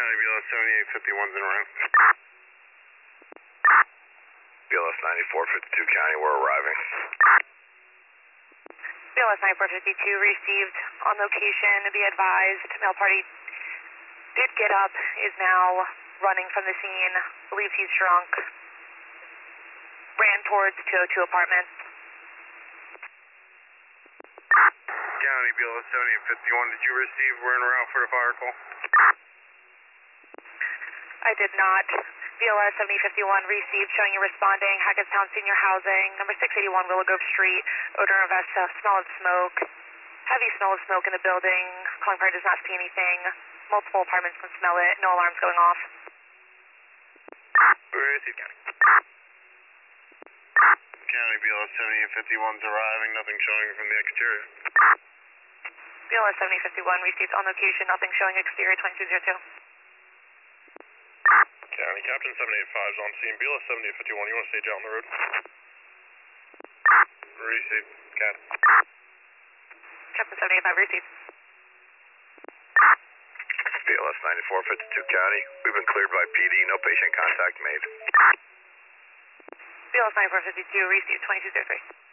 County BLS 7851's in route. BLS 9452 County, we're arriving. BLS 9452 received on location. Be advised, male party did get up, is now running from the scene, believes he's drunk. Ran towards 202 apartments. County BLS 7851, did you receive? We're en route for the fire call. I did not. BLS 7051 received, showing you responding. Hackettstown Senior Housing, number 681 Willow Grove Street. Odor of smell of smoke. Heavy smell of smoke in the building. Calling party does not see anything. Multiple apartments can smell it. No alarms going off. We received, County. County BLS 7851's arriving, nothing showing from the exterior. BLS 7051 received on location, nothing showing exterior 2202. County Captain 785's on scene. BLS 7851, you want to stay down the road? Received, Cat. Captain 785 received. BLS 9452 County, we've been cleared by PD, no patient contact made. BLS 9452 received 2203.